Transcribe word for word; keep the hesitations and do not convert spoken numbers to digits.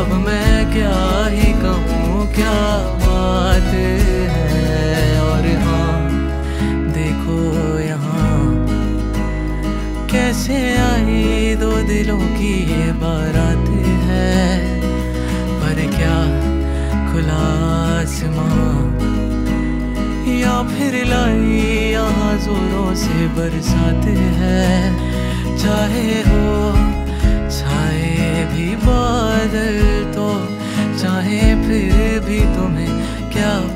अब मैं क्या ही कहूँ, क्या बात है। और हाँ देखो यहाँ कैसे आई दो दिलों की ये बारात है। पर क्या खुला आसमां या फिर लाई यहाँ जोरों से बरसात है। चाहे हो छाए भी बादल तो चाहे फिर